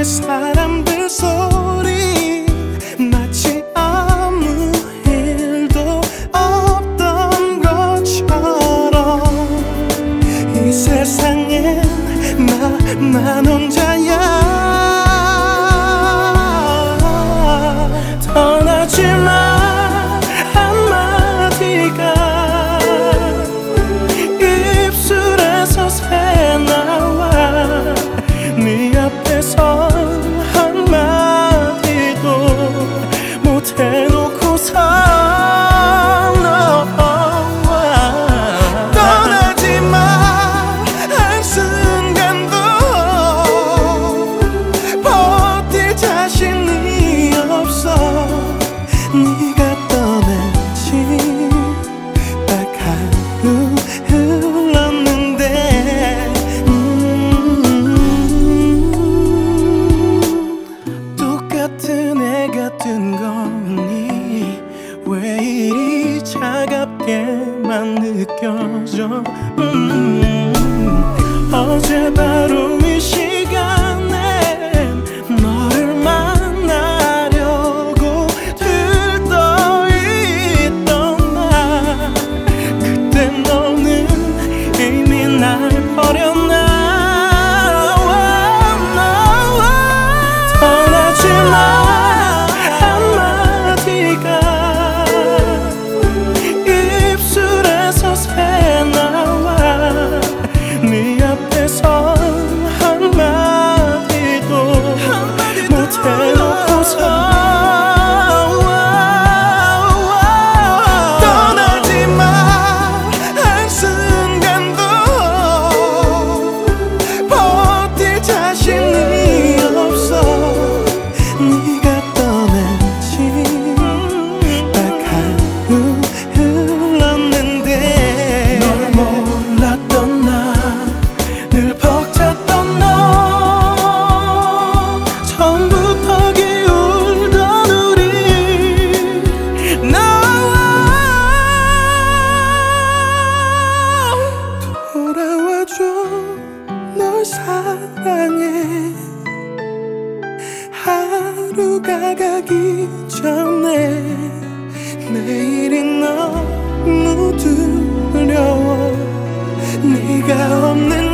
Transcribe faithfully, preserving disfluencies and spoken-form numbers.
이 사람들 소리 마치 아무 일도 없던 것처럼 이 세상엔 나만 혼자야. 떠나지마 한마디가 입술에서 새나와 네 앞에서 한마디도 못해놓고서 떠나지마 한순간도 버틸 자신이 없어. 네가 떠난 지 딱 하루 흘렀는데 음 똑같은 애 같은 거니 왜 이리 차갑게만 느껴져. 음 어제 바로 이 시간엔 너를 만나려고 들떠있던 날 그때 너는 이미 날 버렸나. 떠나지마 한마디가 입술에서 새나와 네 앞에서 한마디도 못해놓고서 떠나지마 한순간도 버틸 자신이 없어. 네가 떠난 지 딱 하루 흘렀는데 널 몰랐던 나 늘 벅찼던 너 처음부터 기울던 우리 나와 돌아와줘. 널 사랑해. 하루가 가기 전에 내일이 너무 두려워. 네가 없는